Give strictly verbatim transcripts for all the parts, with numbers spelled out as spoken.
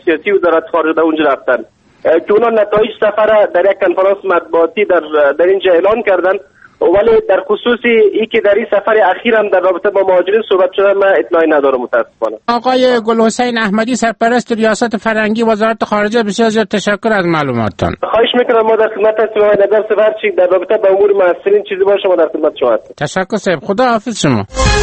سیاسی وزارت خارجه اونجا رفتن که اونا نتایج سفر در یک کنفرانس مطبوعاتی در در اینجا اعلان کردن، ولی در خصوص ای که در این سفر اخیر هم در رابطه با مهاجرین صحبت شده من اطلاعی ندارم متاسفانه. آقای گلحسین احمدی، سرپرست ریاست فرهنگی وزارت خارجه، بسیار زیاد تشکر از معلوماتتان. خواهش میکنم ما در خدمت هستیم. آقای نظر سفر چی در رابطه با امور محصلین چیزی باشه ما در خدمت شما هستیم. تشکر صاحب، خدا حافظ شما.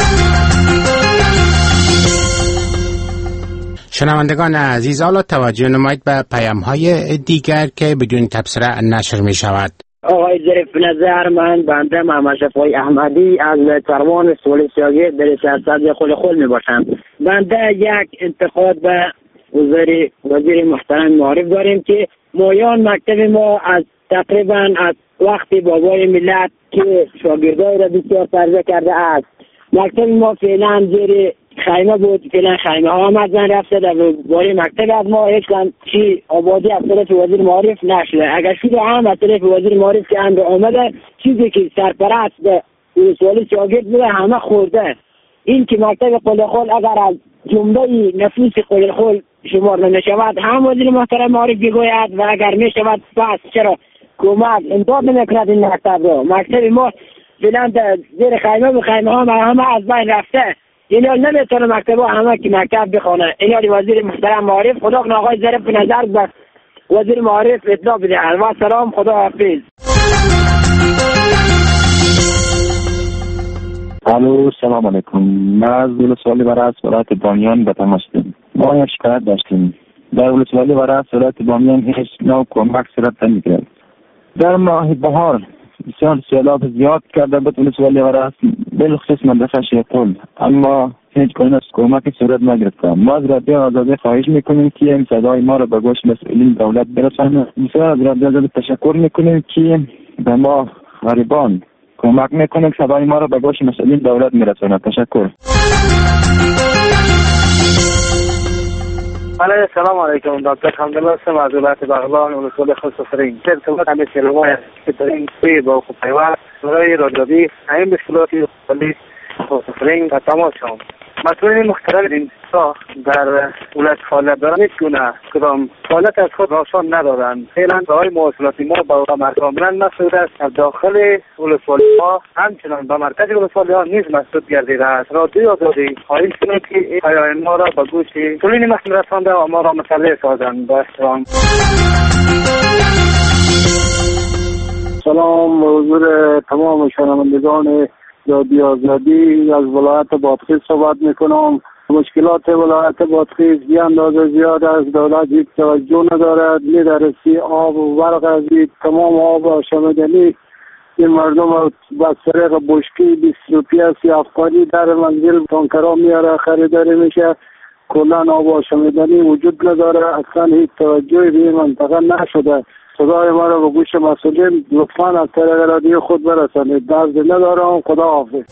شنوندگان عزیز، حالا توجه نمایید به پیام‌های دیگر که بدون تبصره نشر می شود. آقای ظریف نظر، من بنده محمد شفیع احمدی از کاروان سولسیاگی در سیاست خل خل می باشم. بنده یک انتقاد به وزیر وزیر محترم معارف داریم که مایان مکتب ما از تقریبا از وقتی بابای ملت که شاگردای را بسیار فرضه کرده است. مکتب ما فعلا زیر خیمه بود، فعلا خیمه ها آمدن رفته در باره مکتب از ما هیچ کن چی آبادی از طرف وزیر معارف نشده. اگر شده هم از طرف وزیر معارف که هم آمده، چیزی که سرپرست به سوالی شاگرد بوده همه خورده. این که مکتب قلخول اگر از جمله نفوس قلخول شمار نشود هم وزیر محترم معارف بگوید و اگر می شود پس چرا کمک امداد نمیکند این مکتب را. مکتب ما فعلا زیر خیمه و خیمه ها همه از بین رفته. اینا نمیتونه مکتب ها همه که مکتب بخونه. اینا وزیر محترم معارف خدا کنه آقای ظریف به نظر به وزیر معارف اطلاع بده. و سلام، خدا حافظ. الو، سلام علیکم. من از ولسوالی برای ولایت بامیان به تماس هستم. ما یک شکایت داشتیم. در ولسوالی برای ولایت بامیان هیچ نوع کمک صورت نمیگیرد. در ماه بهار بسیار سیلاب زیاد کرده بود ولسوالی برای بالخصوص مدرسه شیخ‌پل، اما هیچ گونه کمکی صورت نگرفته. ما از رادیو آزادی خواهش میکنیم که این صدای ما را به گوش مسئولین دولت برسانه. بسیار از رادیو آزادی تشکر میکنیم که به ما غریبان کمک میکنه که صدای ما را به گوش مسئولین دولت میرسونه. تشکر. بله، سلام علیکم. دکتر حمدالله هستم از ولایت بغلان ولسوالی خصوصی. ارتباط همه سلوات که داریم توی با خوب پیوست برای رادیویی همین مشکلاتی ولی خصوصی و تماس شما مسئولین محترم این ساخت در ولایت فعالیت دارن هیچ گونه کدام فعالیت از خود راسان ندارند. فعلا برای مواصلاتی ما با کاملا مسئول است. از داخل ولسوالی ها همچنان به مرکز ولسوالی ها نیز مسدود گردیده است. رادیو آزادی خواهیم کنیم که این پیام ما را به گوش مسئولین مسئول رسانده و ما را مطلع سازند. با احترام. سلام به حضور تمام شنوندگان رادیو آزادی. از ولایت بادغیس صحبت میکنم. مشکلات ولایت بادغیس بی اندازه زیاد از دولت هیچ توجه ندارد. میدرسی آب و برق از تمام آب آشامیدنی این مردم با طریق بشکی بیست روپیه سی افغانی در منزل تانکرها میاره خریداری میشه. کلا آب آشامیدنی وجود نداره. اصلا هیچ توجهی به این منطقه نشده. صدای ما را به گوش مسئولین لطفاً از طریق رادیو خود برسانید. درد ندارم. خدا حافظ.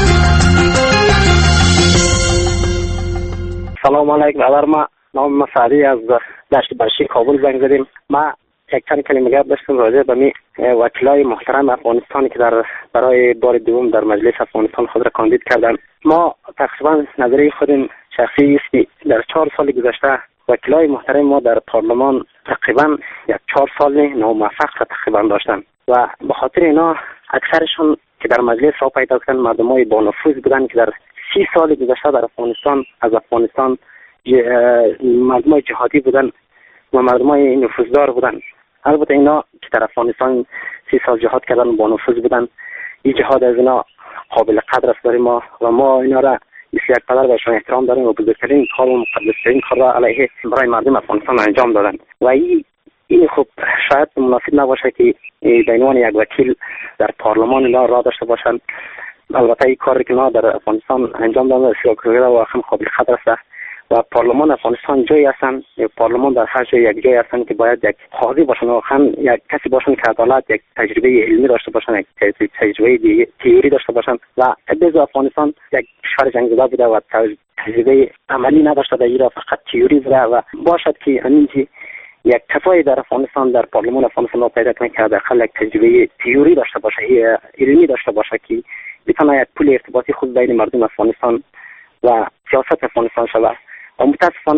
سلام علیکم. برادر، ما نام مسعدی از دشت برشی کابل زنگ زدیم. ما یک چند کلمه گپ داشتم راجع به می وکلای محترم افغانستانی که در برای بار دوم در مجلس افغانستان خود را کاندید کردند. ما تقریبا نظریه خودم شخصی است که در چهار سال گذشته وکلای محترم ما در پارلمان تقریبا یک چهار سال ناموفق تقریبا داشتن و به خاطر اینا اکثرشون که در مجلس را پیدا کردن مردمای با نفوذ بودن که در سی سال گذشته در افغانستان از افغانستان مردمای جهادی بودن و مردمای نفوذدار بودن. البته اینا که در افغانستان سی سال جهاد کردن با نفوذ بودن، این جهاد از اینا قابل قدر است برای ما و ما اینا را مثل یک پدر بهشون احترام داریم و بزرگترین کار و مقدسترین کار را علیه برای مردم افغانستان انجام دادن و این این خب شاید مناسب نباشه که به عنوان یک وکیل در پارلمان اینا را داشته باشند. البته این کاری که اینا در افغانستان انجام دادن بسیار و هم قابل قدر است و پارلمان افغانستان جایی هستن، پارلمان در هر جای یک جایی هستن که باید یک قاضی باشن و هم یک کسی باشن که عدالت یک تجربه علمی داشته باشن، یک تجربه تئوری داشته باشن و بعضی افغانستان یک کشور جنگ زده بوده و تجربه عملی نداشته، در ایران فقط تئوری بوده و باشد که همینجی یک کسایی در افغانستان در پارلمان افغانستان پیدا کنه که حداقل یک تجربه تئوری داشته باشه، علمی داشته باشه که بتونه یک پل ارتباطی خود بین مردم افغانستان و سیاست افغانستان شود. و متاسفانه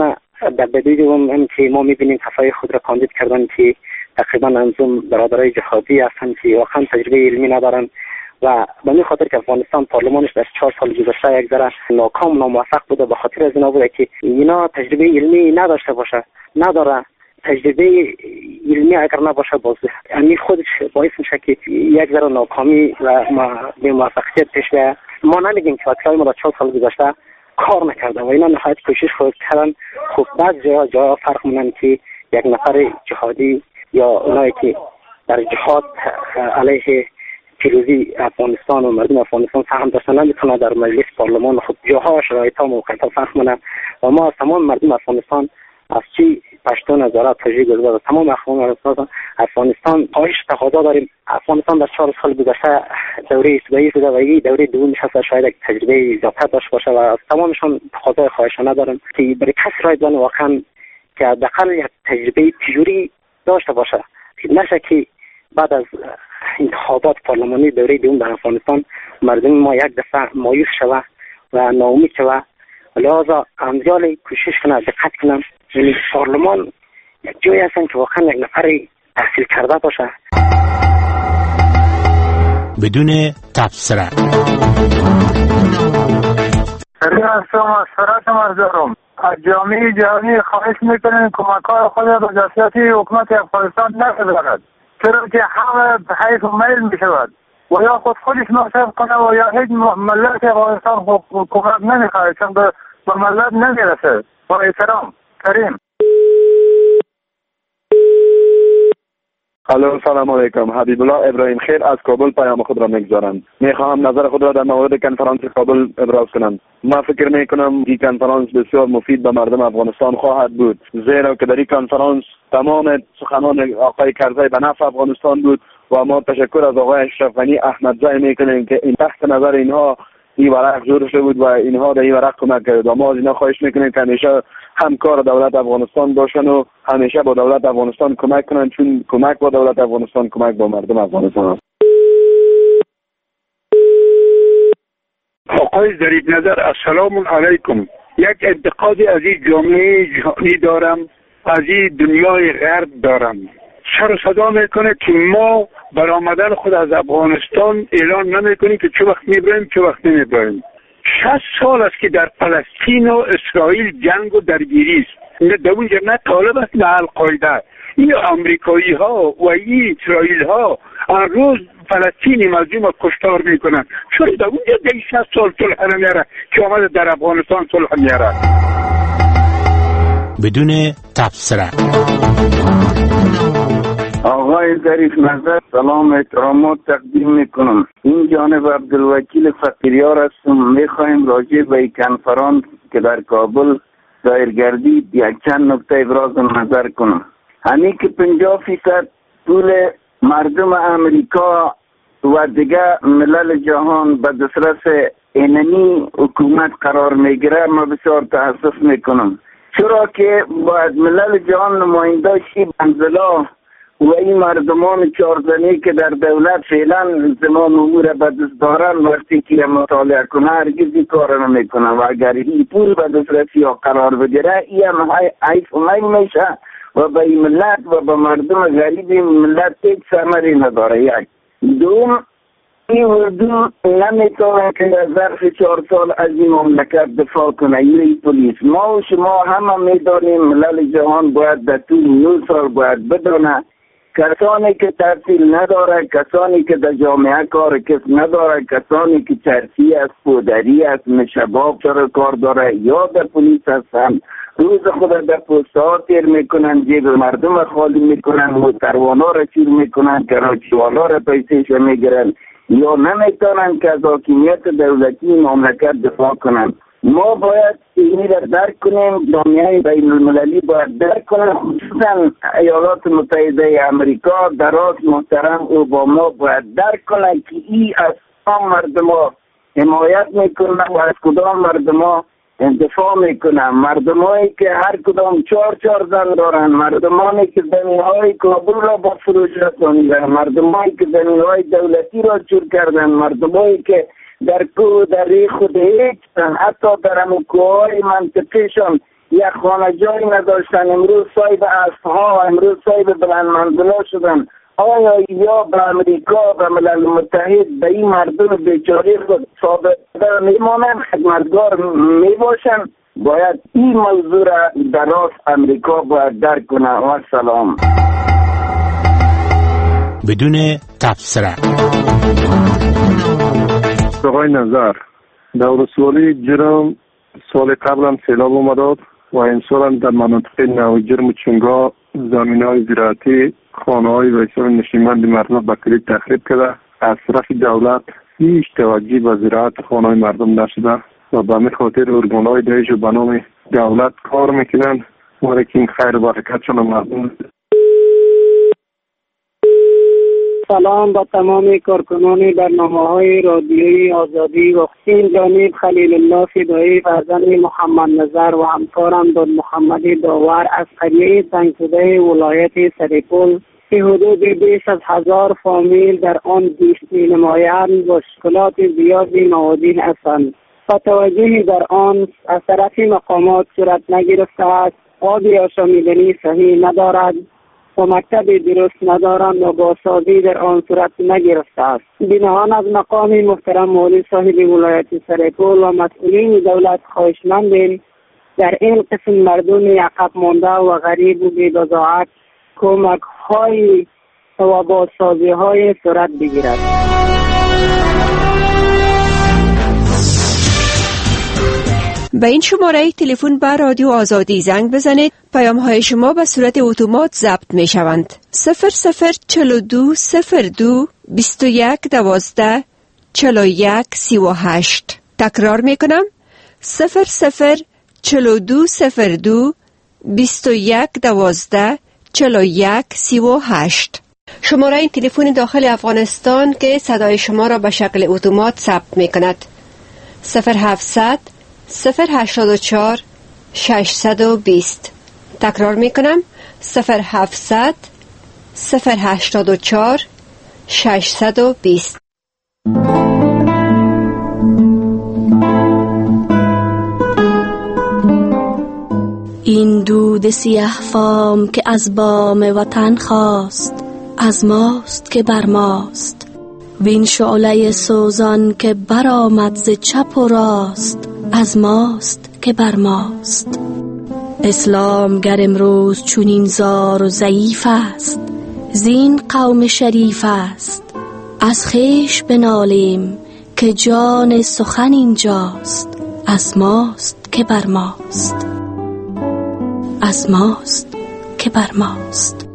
در بدوی دوم هم که ما میبینیم صفای خود را کاندید کردن که تقریبا انظم برادرای جهادی هستند که واقعا تجربه علمی ندارن و به این خاطر که افغانستان پارلمانش در چهار سال گذشته یک ذره ناکام ناموفق بوده، به خاطر از اینا بوده که اینا تجربه علمی نداشته باشه، نداره. تجربه علمی اگر نباشه باز همین خودش باعث میشه که یک ذره ناکامی و بی موفقیت پیش بیاید. ما نمیگیم که وکلای ما در چهار سال گذشته کار نکرده و اینا نهایت کوشش خود کردن. خب بعض جا جا فرق می‌کنه که یک نفر جهادی یا اونایی که در جهاد علیه پیروزی افغانستان و مردم افغانستان سهم داشتن نمیتونه در مجلس پارلمان خود جاها شرایطا موقعیتا فرق کنه و ما از تمام مردم افغانستان از چی پشتون هزارات تجریب گذاشته و تمام افغانستان افغانستان خواهش تقاضا داریم. افغانستان در چهار سال گذشته دوره استوایی شده و این دوره دومش هست، شاید یک تجربه زیادتر داشته باشه و از تمامشان تقاضای خواهشانه دارم که برای کسی رای بدن واقعا که حداقل یک تجربه تجوری داشته باشه، نشه که بعد از انتخابات پارلمانی دوره دوم در افغانستان مردم ما یک دفعه مایوس شوه و ناامید شوه. لذا امثال کوشش کنه دقت کنم، یعنی پارلمان یک جایی هستن که واقعا یک نفر تحصیل کرده باشه. بدون تبصره سریع هستم از سرات مردم از جامعه جهانی خواهش میکنیم کمک‌های خود را به جسیاتی حکومت افغانستان نگذارد، چرا که همه به حیث میل میشود و یا خود خودش مصرف کنه و یا هیچ ملت افغانستان کمک نمیخواهد چون به ملت نمیرسه. با احترام کریم. الو سلام علیکم. حبیب الله ابراهیم خیر از کابل پیام خود را میگذارم. میخواهم نظر خود را در مورد کنفرانس کابل ابراز کنم. ما فکر میکنم این کنفرانس بسیار مفید به مردم افغانستان خواهد بود، زیرا که در این کنفرانس تمام سخنان آقای کرزی به نفع افغانستان بود و ما تشکر از آقای اشرف غنی احمدزی میکنیم که این تحت نظر اینها این ورق جور شده بود و اینها در این ورق کمک کرد و ما از اینها خواهش میکنیم که همیشه همکار دولت افغانستان باشن و همیشه با دولت افغانستان کمک کنن، چون کمک با دولت افغانستان کمک با مردم افغانستان است. آقای ظریف نظر السلام علیکم. یک انتقادی از این جامعه جهانی دارم، از این دنیای غرب دارم. سر و صدا میکنه که ما برآمدن خود از افغانستان اعلان نمیکنیم که چه وقت میبریم چه وقت نمیبریم. شصت سال است که در فلسطین و اسرائیل جنگ و درگیری است. نه در اونجا نه طالب است نه القاعده. این امریکایی ها و این اسرائیل ها هر روز فلسطینی مظلوم کشتار میکنن. چرا در اونجا در شصت سال صلح نمیاره که آمده در افغانستان صلح میاره؟ بدون تبصره. آقای ظریف نظر سلام احترامات تقدیم میکنم. این جانب عبدالوکیل فقیریار هستم. میخوایم راجع به این کنفرانس که در کابل دایر گردید یک چند نکته ابراز نظر کنم. همین که پنجاه فیصد طول مردم امریکا و دیگه ملل جهان به دسترس اینمی حکومت قرار میگیره، ما بسیار تاسف میکنم، چرا که باید ملل جهان نماینده شی بنزلا و این مردمان چارزنی که در دولت فعلا زمان امور به دست دارن وقتی که مطالعه کنه هرگز این کار نمیکنه و اگر این پول به دسترسی ها قرار بگیره این هم حیف می میشه و به این ملت و به مردم غریب این ملت هیچ ثمری نداره. یک دوم، این اردو نمیتونه که در ظرف چهار سال از این مملکت دفاع کنه. این پلیس ما و شما همه میدانیم ملل جهان باید در طول نو سال باید بدونه کسانی که تحصیل نداره، کسانی که در جامعه کار کس نداره، کسانی که چرسی است، پودری است، مشباب سر کار داره یا در پلیس هستن، روز خود در پوسته ها تیر میکنن، جیب مردم خالی میکنن، موتروانا را چیر میکنن، کراچیوالا را پیسیش میگیرن یا نمیتونن که از حاکمیت دولتی مملکت دفاع کنن. ما باید اینی را درک کنیم، جامعه بین المللی باید درک کنیم، خصوصا ایالات متحده امریکا دراز محترم اوباما باید درک کنه که ای از کدام مردم ها حمایت میکنه و از کدام مردم ها دفاع میکنه. مردمایی که هر کدام چهار چهار زن دارن، مردمانی که زمینهای کابل را با فروش رسانیدن، مردمایی که زمینهای دولتی را چور کردن، مردمایی که در کوه در ریخ خود هیچ حتی در همون کوههای منطقیشان یک خانه جایی نداشتن، امروز صاحب اسبها، امروز صاحب بلند منزلا شدن. آیا یا به امریکا، به ملل متحد به این مردم بیچاره خود ثابت میمانند، خدمتگار میباشند؟ باید این موضوع را در راست امریکا باید درک کنه. و سلام. بدون تبصره. آقای نظر، در ولسوالی جرم سال قبل هم سیلاب اومد و این سال هم در مناطق نو جرم و چنگا زمین‌های زراعتی خانه‌های و اصول نشیمند مردم به کلی تخریب کرده. از طرف دولت هیچ توجهی به زراعت خانه‌های مردم نشده و به همین خاطر ارگان‌های دهش و به نام دولت کار میکنن ولی که این خیر و برکتشون مردم. سلام با تمام کارکنان برنامه‌های رادیویی آزادی و این جانب خلیل الله فدایی فرزند محمد نظر و همکارم داد محمد داور از قریه سنگزده ولایت سرپل که حدود بیش از هزار فامیل در آن زیست می‌نمایند و مشکلات زیادی نهادین هستند و توجهی در آن از طرف مقامات صورت نگرفته است. آب آشامیدنی صحیح ندارد و مکتب درست ندارند و بازسازی در آن صورت نگرفته است. بناهان از مقام محترم مولی صاحب ولایت سرپل و مسئولین دولت خواهشمندیم در این قسم مردم عقب مانده و غریب و بی‌بضاعت کمک های و بازسازی های صورت بگیرد. به این شماره تلفن به رادیو آزادی زنگ بزنید. پیام های شما به صورت اتومات ضبط می شوند. صفر صفر چهل و دو صفر دو بیست و یک دوازده چهل و یک سی و هشت. تکرار می کنم. صفر صفر چهل و دو صفر دو بیست و یک دوازده چهل و یک سی و هشت. شماره این تلفن داخل افغانستان که صدای شما را به شکل اتومات ثبت می کند. صفر هفتصد صفر هشتاد و چهار ششصد و بیست. تکرار می کنم. صفر هفتصد صفر هشتاد و چهار ششصد و بیست. این دود سیاه فام که از بام وطن خواست، از ماست که بر ماست. وین شعله سوزان که برآمد ز چپ و راست، از ماست که بر ماست. اسلام گر امروز چونین زار و ضعیف است، زین قوم شریف است. از خویش بنالیم که جان سخن اینجاست، از ماست که بر ماست، از ماست که بر ماست.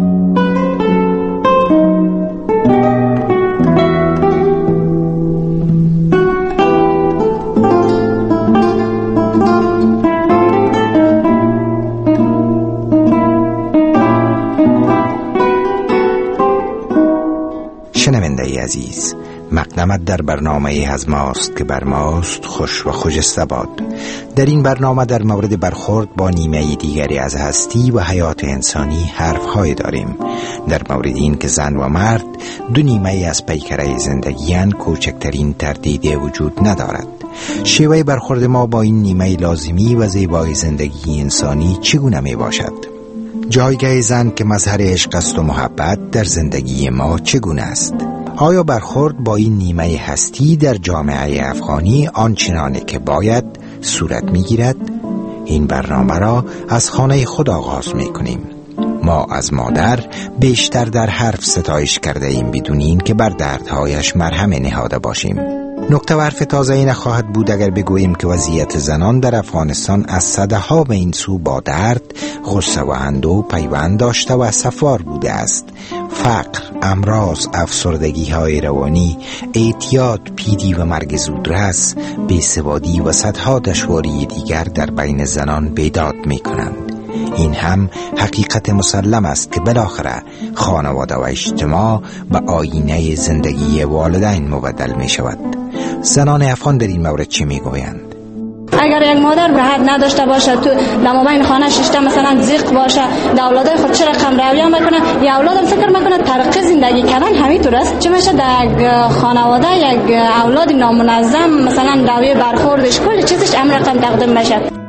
شنونده عزیز، مقدمت در برنامه از ماست که بر ماست خوش و خجسته باد. در این برنامه در مورد برخورد با نیمه دیگری از هستی و حیات انسانی حرف‌های داریم. در مورد این که زن و مرد دو نیمه از پیکره زندگی‌اند کوچکترین تردید وجود ندارد. شیوه برخورد ما با این نیمه لازمی و زیبای زندگی انسانی چگونه می باشد؟ جایگاه زن که مظهر عشق است و محبت در زندگی ما چگونه است؟ آیا برخورد با این نیمه هستی در جامعه افغانی آنچنانه که باید صورت می‌گیرد؟ این برنامه را از خانه خود آغاز می‌کنیم. ما از مادر بیشتر در حرف ستایش کرده ایم بدون این که بر دردهایش مرهم نهاده باشیم. نکته و حرف تازه ای نخواهد بود اگر بگوییم که وضعیت زنان در افغانستان از صدها به این سو با درد، غصه و اندوه پیوند داشته و سفار بوده است. فقر، امراض، افسردگی های روانی، اعتیاد، پیری و مرگ زودرس، بیسوادی و صدها دشواری دیگر در بین زنان بیداد می کنند. این هم حقیقت مسلم است که بالاخره خانواده و اجتماع به آینه زندگی والدین مبدل می شود. زنان افغان در این مورد چی می گویند؟ اگر یک مادر به حد نداشته باشه تو دمابین خانه ششته مثلا زیق باشه در اولادای خود چه رقم رویه میکنه، یا اولادم فکر میکنه طریق زندگی کردن همینطور است. چه میشه در یک خانواده یک اولاد نامنظم مثلا رویه برخوردش کل چیزش هم رقم تقدیم میشه.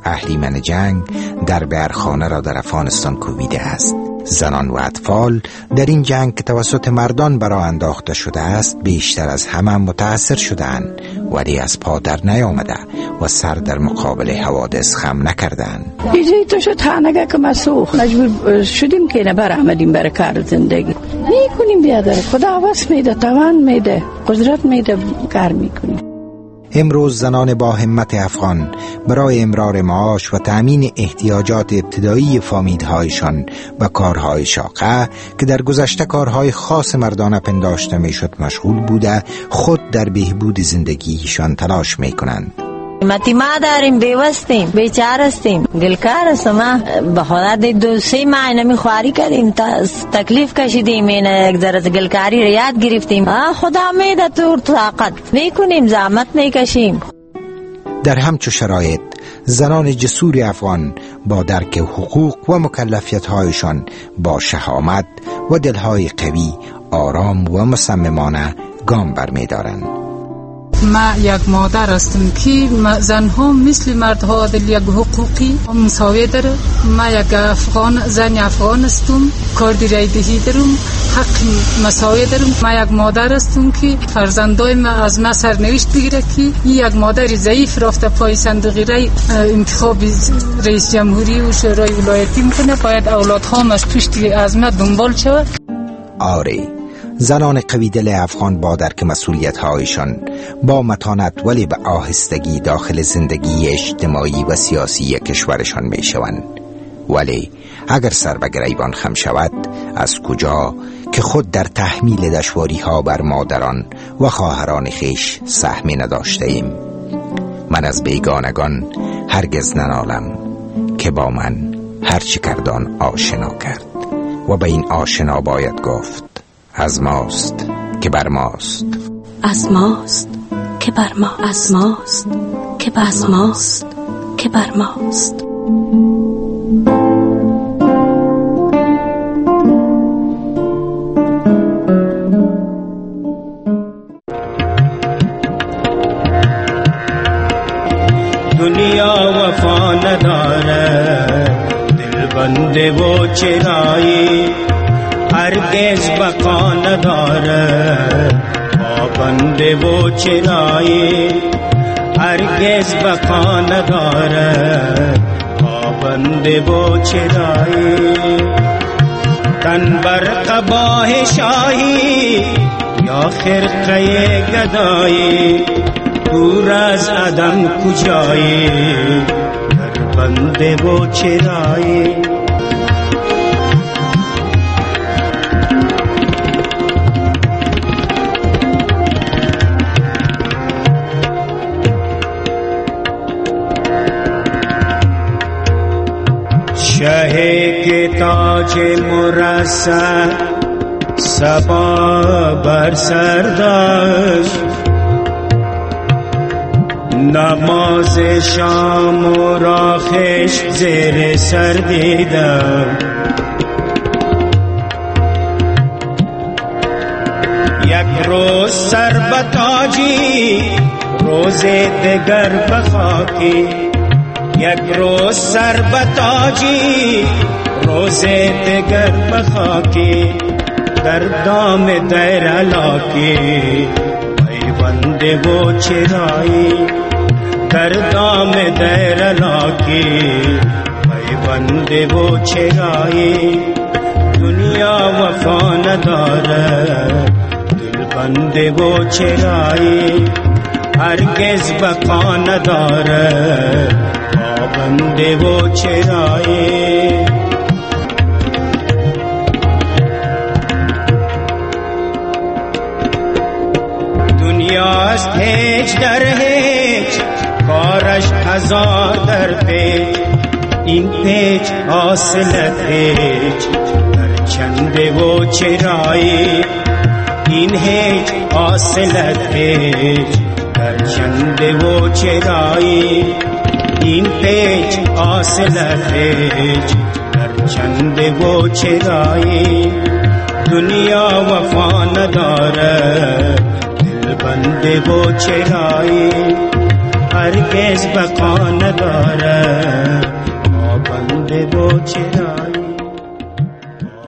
اهریمن جنگ درب ارخانه را در افغانستان کوبیده است. زنان و اطفال در این جنگ که توسط مردان برا انداخته شده است بیشتر از همه متاثر شدند، ولی از پا در نیامده و سر در مقابل حوادث خم نکردند. ایجایی تو شد خانگه که مسوخ مجبور شدیم که نبر آمدیم برای کار زندگی میکنیم. بیادر خدا عوض میده، توان میده، قدرت میده، کار میکنیم. امروز زنان با همت افغان برای امرار معاش و تأمین احتیاجات ابتدایی فامیل‌هایشان و کارهای شاقه که در گذشته کارهای خاص مردانه پنداشته میشد مشغول بوده، خود در بهبود زندگیشان تلاش میکنند. متیما داریم، بیوستیم، بیچارستیم، گلکار استما به خدا دی دو سه ماه نمیخواری کردیم، تکلیف کشیدیم، این یک ذره گلکاری رو یاد گرفتیم. خدا میده تو طاقت میکنیم، زحمت میکشیم. در همچو شرایط زنان جسور افغان با درک حقوق و مکلفیت‌هایشان با شهامت و دلهای قوی آرام و مصممانه گام برمی‌دارند. ما یک مادر هستم که زنها مثل مردها در یک حقوقی مساوی داره. ما یک افغان زن افغان هستم، کاری رایدهی دارم، حق مساوی دارم. ما یک مادر هستم که فرزندای ما از ما سرنوشت بگیره که یک مادر ضعیف رفته پای صندوق رای انتخاب رئیس جمهوری و شورای ولایتی میکنه، باید اولادها از پشت از ما دنبال شود. آره، زنان قوی دل افغان با درک مسئولیت‌هایشان با متانت ولی به آهستگی داخل زندگی اجتماعی و سیاسی کشورشان میشوند. ولی اگر سر به گریبان خم شود، از کجا که خود در تحمیل دشواری‌ها بر مادران و خواهران خویش سهمی نداشته ایم. من از بیگانگان هرگز ننالم که با من هرچی کردان آشنا کرد و به این آشنا باید گفت از ماست که بر ماست، از ماست که بر ما، از ماست که بر ماست که بر ماست. دنیا وفا نداره، دل بنده و چرایی هرگز بقا نداره، پابنده و چرایی هرگز بقا نداره، پابنده و چرایی. تن بر قباه شاهی یا خرقه گدایی، دور از عدم کجایی، در بنده و چرایی. شه که تاج مرصع صبا بر سر داشت، نماز شام و راخش زیر سر دیدم. یک روز سر به تاجی، روز دگر به خاکی. یک روز سر به تاجی، روز دگر به خاکی. در دام دیر علاقی پیونده و چرایی، در دام دیر علاقی پیونده و چرایی. دنیا وفا نداره، دل بنده و چرایی هرگز بقا نداره، پابنده و چرایی. دنیاست هیچ در هیچ، کارش هزار در پیچ. این پیچ حاصلت هیچ، در چنده و چرایی. این هیچ حاصلت هیچ، در چنده و چرایی. این پیچ حاصلت هیچ، در چنده و چرایی. دنیا وفا نداره، دل بنده و چرایی هرگز بقا نداره ما بنده و چرایی